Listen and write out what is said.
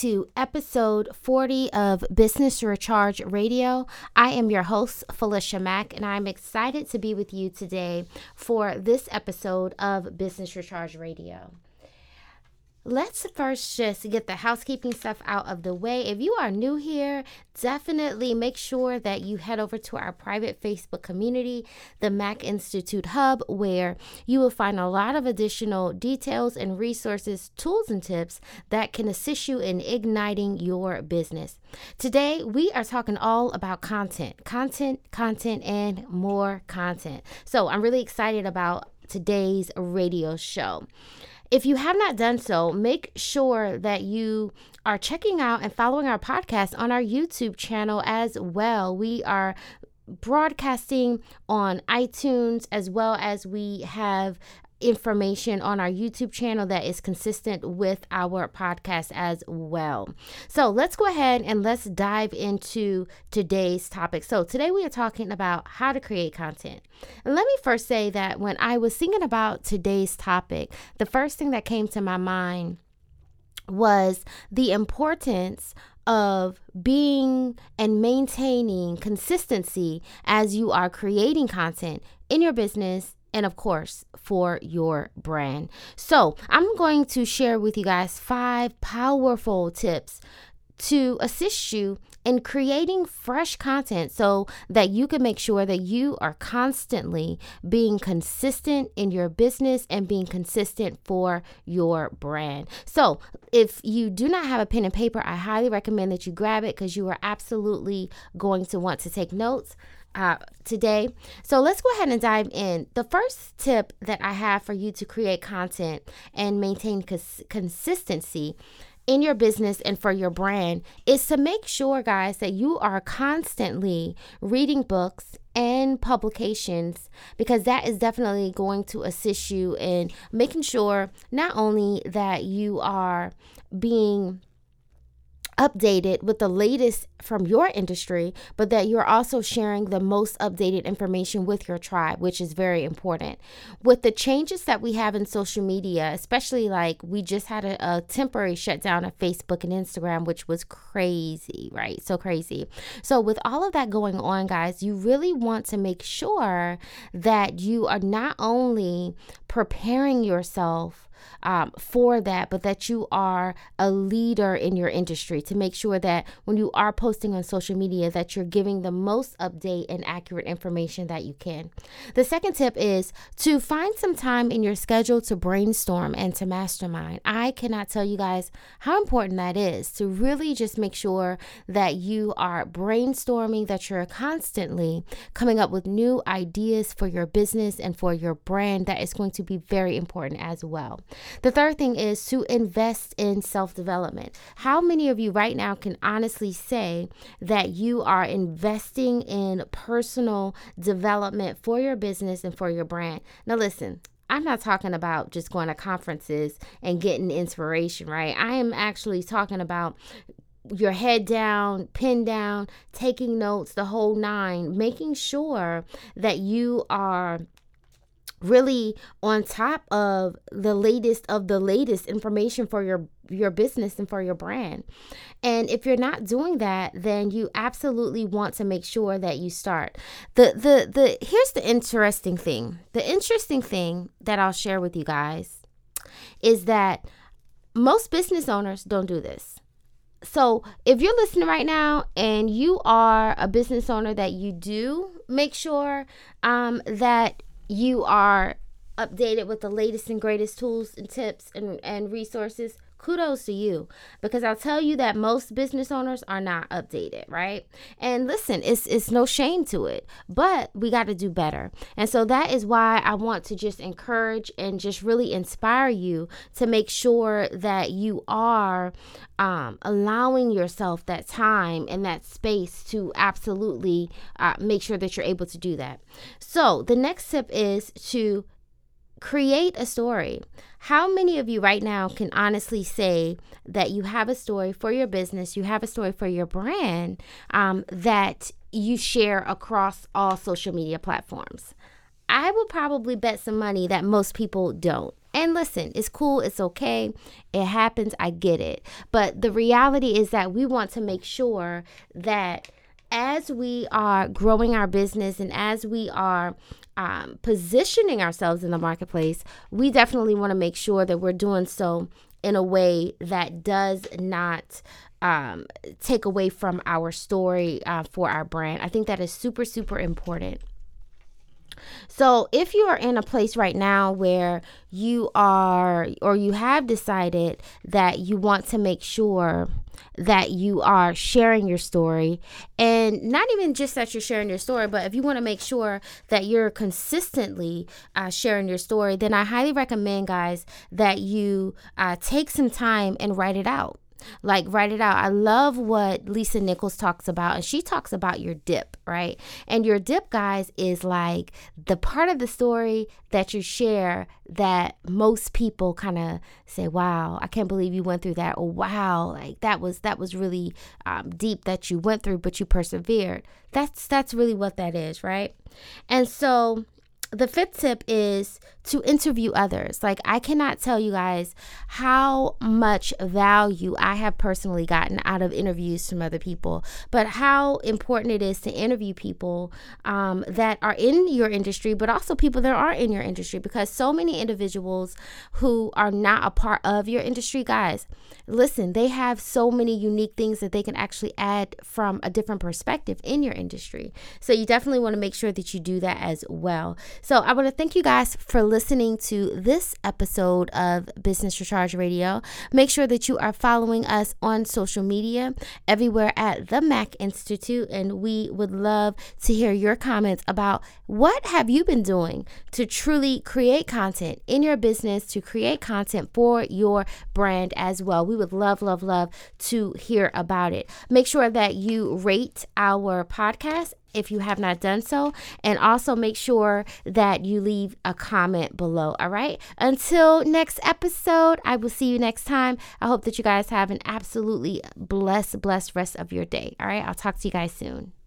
to episode 40 of Business Recharge Radio. I am your host, Felicia Mack, and I'm excited to be with you today for this episode of Business Recharge Radio. Let's first just get the housekeeping stuff out of the way. If you are new here, definitely make sure that you head over to our private Facebook community, the Mack Institute Hub, where you will find a lot of additional details and resources, tools, and tips that can assist you in igniting your business. Today, we are talking all about content, and more content. So I'm really excited about today's radio show. If you have not done so, make sure that you are checking out and following our podcast on our YouTube channel as well. We are broadcasting on iTunes, as well as we have information on our YouTube channel that is consistent with our podcast as well. So let's go ahead and let's dive into today's topic. So today we are talking about how to create content. And let me first say that when I was thinking about today's topic, the first thing that came to my mind was the importance of being and maintaining consistency as you are creating content in your business and, of course, for your brand. So I'm going to share with you guys 5 powerful tips to assist you in creating fresh content so that you can make sure that you are constantly being consistent in your business and being consistent for your brand. So if you do not have a pen and paper, I highly recommend that you grab it because you are absolutely going to want to take notes today. So let's go ahead and dive in. The first tip that I have for you to create content and maintain consistency in your business and for your brand is to make sure, guys, that you are constantly reading books and publications, because that is definitely going to assist you in making sure not only that you are being updated with the latest from your industry, but that you're also sharing the most updated information with your tribe, which is very important. With the changes that we have in social media, especially like we just had a temporary shutdown of Facebook and Instagram, which was crazy, right? So crazy. So with all of that going on, guys, you really want to make sure that you are not only preparing yourself for that, but that you are a leader in your industry, to make sure that when you are posting on social media that you're giving the most update and accurate information that you can. The second tip is to find some time in your schedule to brainstorm and to mastermind. I cannot tell you guys how important that is, to really just make sure that you are brainstorming, that you're constantly coming up with new ideas for your business and for your brand. That is going to be very important as well. The third thing is to invest in self-development. How many of you right now can honestly say that you are investing in personal development for your business and for your brand? Now, listen, I'm not talking about just going to conferences and getting inspiration, right? I am actually talking about your head down, pen down, taking notes, the whole 9, making sure that you are really on top of the latest information for your business and for your brand. And if you're not doing that, then you absolutely want to make sure that you start. Here's the interesting thing. The interesting thing that I'll share with you guys is that most business owners don't do this. So if you're listening right now and you are a business owner, that you do make sure that you are updated with the latest and greatest tools and tips and resources, kudos to you, because I'll tell you that most business owners are not updated, right? And listen, it's no shame to it, but we got to do better. And so that is why I want to just encourage and just really inspire you to make sure that you are allowing yourself that time and that space to absolutely make sure that you're able to do that. So the next tip is to create a story. How many of you right now can honestly say that you have a story for your business, you have a story for your brand that you share across all social media platforms? I would probably bet some money that most people don't. And listen, it's cool. It's okay. It happens. I get it. But the reality is that we want to make sure that as we are growing our business and as we are positioning ourselves in the marketplace, we definitely want to make sure that we're doing so in a way that does not take away from our story for our brand. I think that is super, super important. So if you are in a place right now where you are, or you have decided that you want to make sure that you are sharing your story, and not even just that you're sharing your story, but if you want to make sure that you're consistently sharing your story, then I highly recommend, guys, that you take some time and write it out. Like, write it out. I love what Lisa Nichols talks about, and she talks about your dip, right? And your dip, guys, is like the part of the story that you share that most people kind of say, wow, I can't believe you went through that. Or wow, like that was really deep that you went through, but you persevered. That's really what that is, right? And so the fifth tip is to interview others. Like, I cannot tell you guys how much value I have personally gotten out of interviews from other people, but how important it is to interview people that are in your industry, but also people that aren't in your industry, because so many individuals who are not a part of your industry, guys, listen, they have so many unique things that they can actually add from a different perspective in your industry. So you definitely want to make sure that you do that as well. So I want to thank you guys for listening to this episode of Business Recharge Radio. Make sure that you are following us on social media everywhere at the Mac Institute, and we would love to hear your comments about what have you been doing to truly create content in your business, to create content for your brand as well. We would love to hear about it. Make sure that you rate our podcast if you have not done so, and also make sure that you leave a comment below. All right. Until next episode, I will see you next time. I hope that you guys have an absolutely blessed rest of your day. All right. I'll talk to you guys soon.